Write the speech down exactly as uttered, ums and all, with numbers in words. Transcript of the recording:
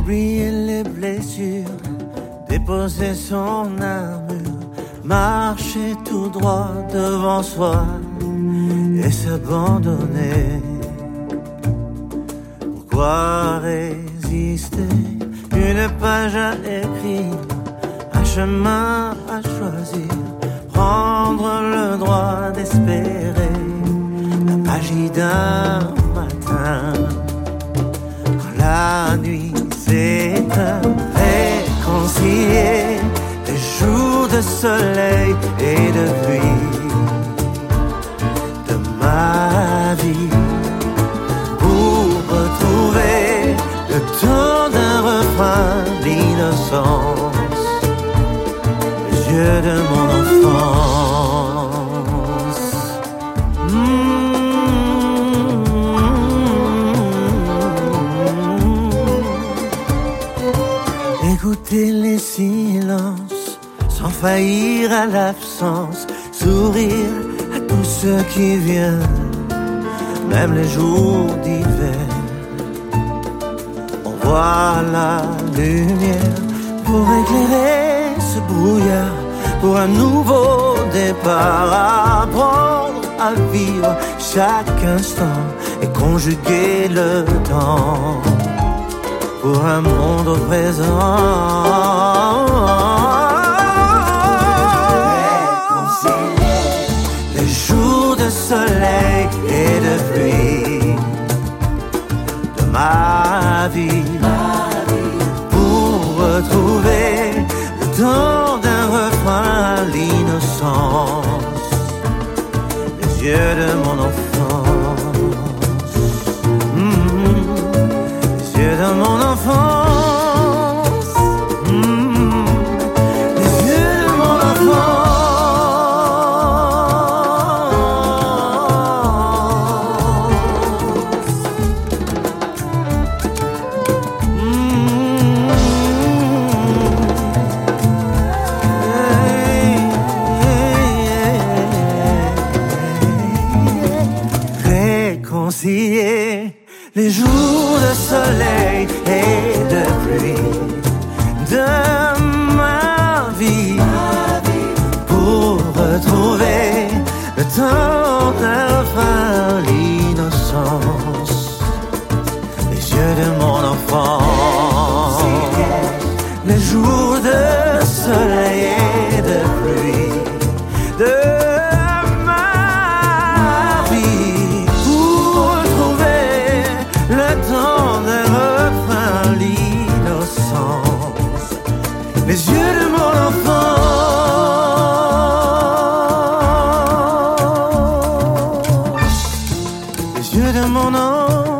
oublier les blessures, déposer son armure, marcher tout droit devant soi et s'abandonner. Pourquoi résister? Une page à écrire, un chemin à choisir, prendre le droit d'espérer la magie d'un matin. Quand la nuit s'éteint, réconcilier les jours de soleil et de pluie de ma vie, pour retrouver le temps d'un refrain, l'innocence, les yeux de mon enfance. Mmh. Écouter les silences sans faillir à l'absence, sourire à tout ce qui vient, même les jours d'hiver. On voit la lumière pour éclairer ce brouillard, pour un nouveau départ, apprendre à vivre chaque instant et conjuguer le temps pour un monde au présent. Réconcilier les jours de soleil et de pluie de ma vie, pour retrouver le temps d'un refrain, l'innocence, les yeux de mon enfance. Mmh. Les yeux de mon enfance. Mmh. Les yeux de mon enfance. Les jours de soleil et de pluie de ma vie, pour retrouver le temps d'un refrain, l'innocence, les yeux de mon enfance. Les jours de soleil et de pluie de les yeux de mon enfance, les yeux de mon enfance.